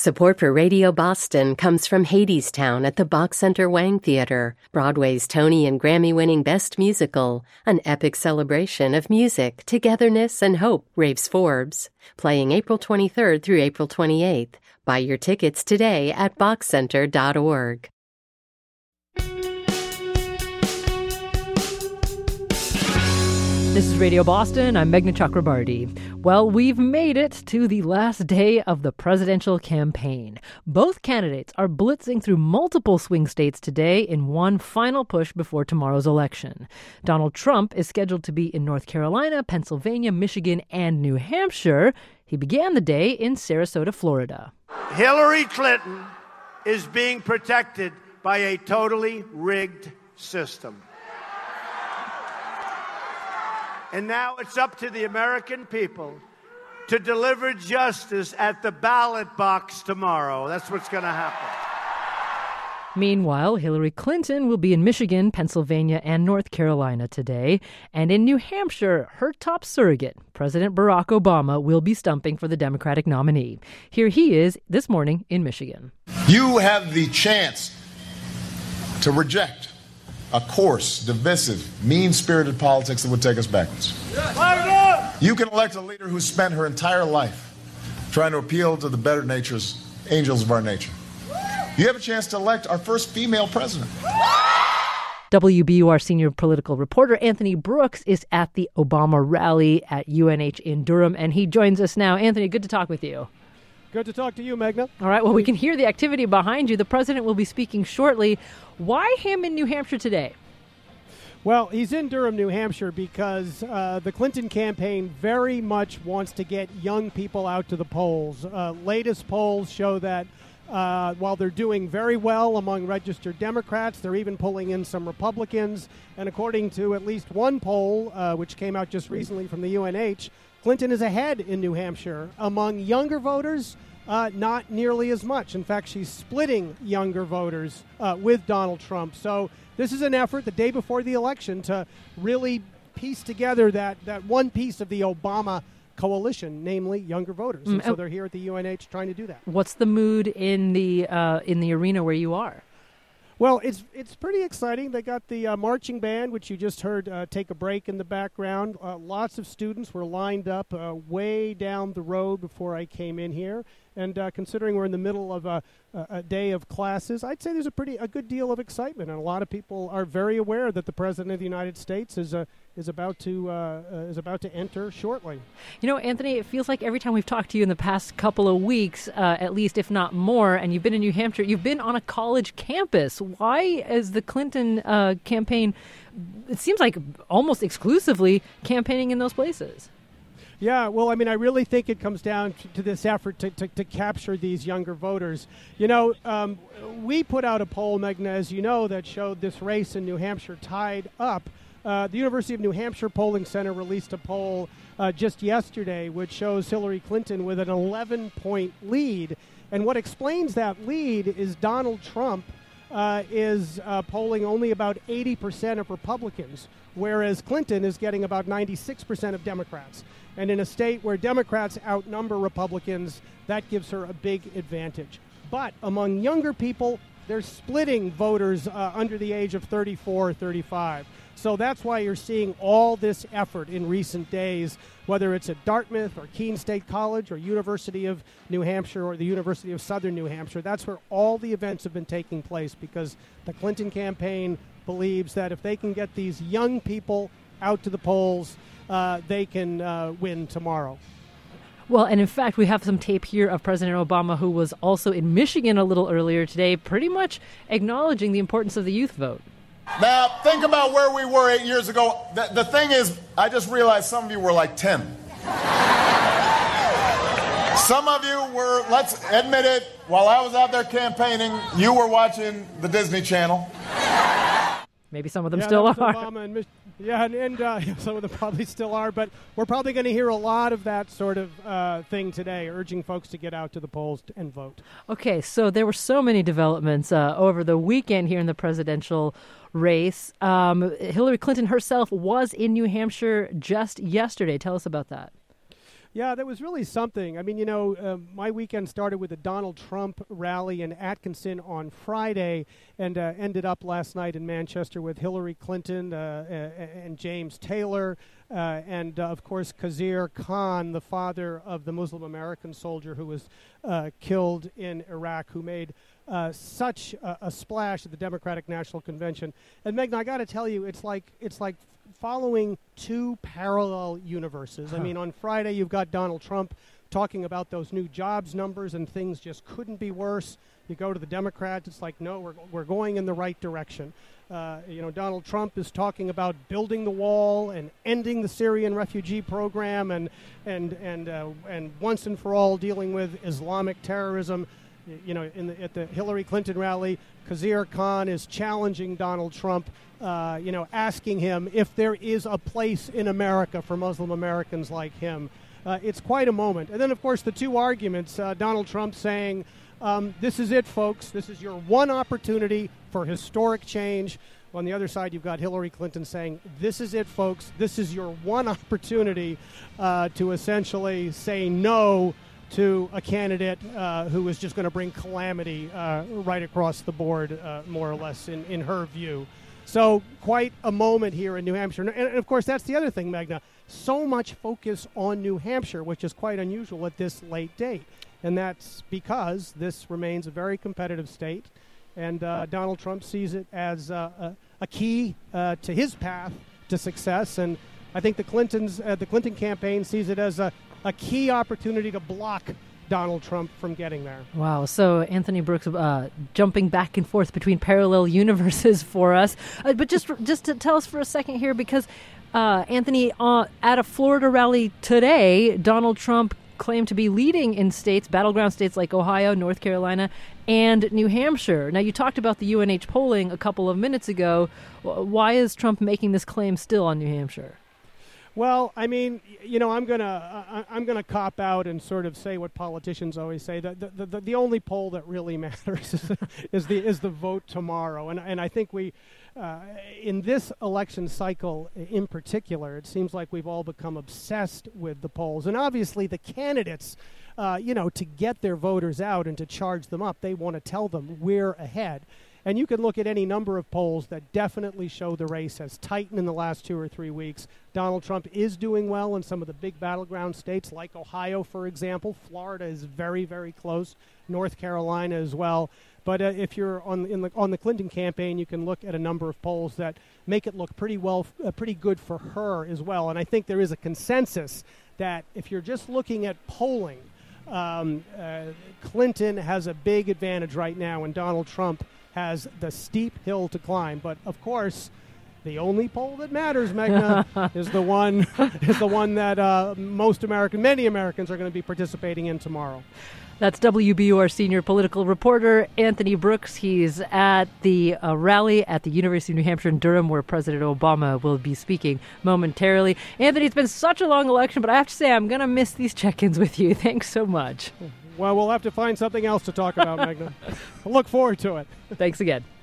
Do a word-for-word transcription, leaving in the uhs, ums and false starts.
Support for Radio Boston comes from Hadestown at the Bach Center Wang Theater, Broadway's Tony and Grammy-winning Best Musical, an epic celebration of music, togetherness, and hope, raves Forbes. Playing April twenty-third through April twenty-eighth. Buy your tickets today at bach center dot org. This is Radio Boston. I'm Meghna Chakrabarti. Well, we've made it to the last day of the presidential campaign. Both candidates are blitzing through multiple swing states today in one final push before tomorrow's election. Donald Trump is scheduled to be in North Carolina, Pennsylvania, Michigan, and New Hampshire. He began the day in Sarasota, Florida. Hillary Clinton is being protected by a totally rigged system. And now it's up to the American people to deliver justice at the ballot box tomorrow. That's what's going to happen. Meanwhile, Hillary Clinton will be in Michigan, Pennsylvania, and North Carolina today. And in New Hampshire, her top surrogate, President Barack Obama, will be stumping for the Democratic nominee. Here he is this morning in Michigan. You have the chance to reject a coarse, divisive, mean-spirited politics that would take us backwards. You can elect a leader who spent her entire life trying to appeal to the better natures, angels of our nature. You have a chance to elect our first female president. W B U R senior political reporter Anthony Brooks is at the Obama rally at U N H in Durham, and he joins us now. Anthony, good to talk with you. Good to talk to you, Meghna. All right, well, we can hear the activity behind you. The president will be speaking shortly. Why him in New Hampshire today? Well, he's in Durham, New Hampshire, because uh, the Clinton campaign very much wants to get young people out to the polls. Uh, latest polls show that uh, while they're doing very well among registered Democrats, they're even pulling in some Republicans. And according to at least one poll, uh, which came out just recently from the U N H, Clinton is ahead in New Hampshire. Among younger voters, uh, not nearly as much. In fact, she's splitting younger voters uh, with Donald Trump. So this is an effort the day before the election to really piece together that, that one piece of the Obama coalition, namely younger voters. And so they're here at the U N H trying to do that. What's the mood in the uh, in the arena where you are? Well, it's it's pretty exciting. They got the uh, marching band, which you just heard uh, take a break in the background. Uh, lots of students were lined up uh, way down the road before I came in here. And uh, considering we're in the middle of a, a day of classes, I'd say there's a pretty a good deal of excitement, and a lot of people are very aware that the President of the United States is uh, is about to uh, uh, is about to enter shortly. You know, Anthony, it feels like every time we've talked to you in the past couple of weeks, uh, at least if not more, and you've been in New Hampshire, you've been on a college campus. Why is the Clinton uh, campaign? It seems like almost exclusively campaigning in those places. Yeah, well, I mean, I really think it comes down to, to this effort to, to, to capture these younger voters. You know, um, we put out a poll, Meghna, as you know, that showed this race in New Hampshire tied up. Uh, the University of New Hampshire Polling Center released a poll uh, just yesterday which shows Hillary Clinton with an eleven-point lead. And what explains that lead is Donald Trump uh, is uh, polling only about eighty percent of Republicans, whereas Clinton is getting about ninety-six percent of Democrats. And in a state where Democrats outnumber Republicans, that gives her a big advantage. But among younger people, they're splitting voters uh, under the age of thirty-four or thirty-five. So that's why you're seeing all this effort in recent days, whether it's at Dartmouth or Keene State College or University of New Hampshire or the University of Southern New Hampshire. That's where all the events have been taking place because the Clinton campaign believes that if they can get these young people out to the polls, uh, they can uh, win tomorrow. Well, and in fact, we have some tape here of President Obama, who was also in Michigan a little earlier today, pretty much acknowledging the importance of the youth vote. Now, think about where we were eight years ago. The, the thing is, I just realized some of you were like ten. Some of you were, let's admit it, while I was out there campaigning, you were watching the Disney Channel. Maybe some of them yeah, still are. Obama and Mich- yeah, and, and uh, some of them probably still are, but we're probably going to hear a lot of that sort of uh, thing today, urging folks to get out to the polls and vote. Okay, so there were so many developments uh, over the weekend here in the presidential race. Um, Hillary Clinton herself was in New Hampshire just yesterday. Tell us about that. Yeah, that was really something. I mean, you know, uh, my weekend started with a Donald Trump rally in Atkinson on Friday and uh, ended up last night in Manchester with Hillary Clinton uh, and James Taylor uh, and, uh, of course, Khizr Khan, the father of the Muslim American soldier who was uh, killed in Iraq, who made uh, such a, a splash at the Democratic National Convention. And, Meghna, I got to tell you, it's like it's like following two parallel universes. Huh. I mean, on Friday you've got Donald Trump talking about those new jobs numbers and things just couldn't be worse. You go to the Democrats, it's like, no, we're we're going in the right direction. Uh, you know, Donald Trump is talking about building the wall and ending the Syrian refugee program and and and uh, and once and for all dealing with Islamic terrorism. You know, in the, at the Hillary Clinton rally, Khizr Khan is challenging Donald Trump, uh, you know, asking him if there is a place in America for Muslim Americans like him. Uh, it's quite a moment. And then, of course, the two arguments, uh, Donald Trump saying, um, this is it, folks. This is your one opportunity for historic change. On the other side, you've got Hillary Clinton saying, this is it, folks. This is your one opportunity uh, to essentially say no to a candidate uh, who is just going to bring calamity uh, right across the board, uh, more or less, in, in her view. So quite a moment here in New Hampshire. And, and, of course, that's the other thing, Meghna. So much focus on New Hampshire, which is quite unusual at this late date. And that's because this remains a very competitive state. And uh, Donald Trump sees it as uh, a, a key uh, to his path to success. And I think the Clintons, uh, the Clinton campaign sees it as a a key opportunity to block Donald Trump from getting there. Wow. So Anthony Brooks uh, jumping back and forth between parallel universes for us. Uh, but just just to tell us for a second here, because uh, Anthony, uh, at a Florida rally today, Donald Trump claimed to be leading in states, battleground states like Ohio, North Carolina, and New Hampshire. Now, you talked about the U N H polling a couple of minutes ago. Why is Trump making this claim still on New Hampshire? Well, I mean, you know, I'm gonna uh, I'm gonna cop out and sort of say what politicians always say. The the, the, the only poll that really matters is, is the is the vote tomorrow, and and I think we, uh, in this election cycle in particular, it seems like we've all become obsessed with the polls, and obviously the candidates, uh, you know, to get their voters out and to charge them up, they want to tell them we're ahead. And you can look at any number of polls that definitely show the race has tightened in the last two or three weeks. Donald Trump is doing well in some of the big battleground states like Ohio, for example. Florida is very, very close. North Carolina as well. But uh, if you're on in the on the Clinton campaign, you can look at a number of polls that make it look pretty well, uh, pretty good for her as well. And I think there is a consensus that if you're just looking at polling, um, uh, Clinton has a big advantage right now, and Donald Trump has the steep hill to climb. But of course, the only poll that matters, Meghna, is the one is the one that uh, most American, many Americans are going to be participating in tomorrow. That's W B U R senior political reporter Anthony Brooks. He's at the uh, rally at the University of New Hampshire in Durham, where President Obama will be speaking momentarily. Anthony, it's been such a long election, but I have to say I'm going to miss these check-ins with you. Thanks so much. Well, we'll have to find something else to talk about, Meghna. Look forward to it. Thanks again.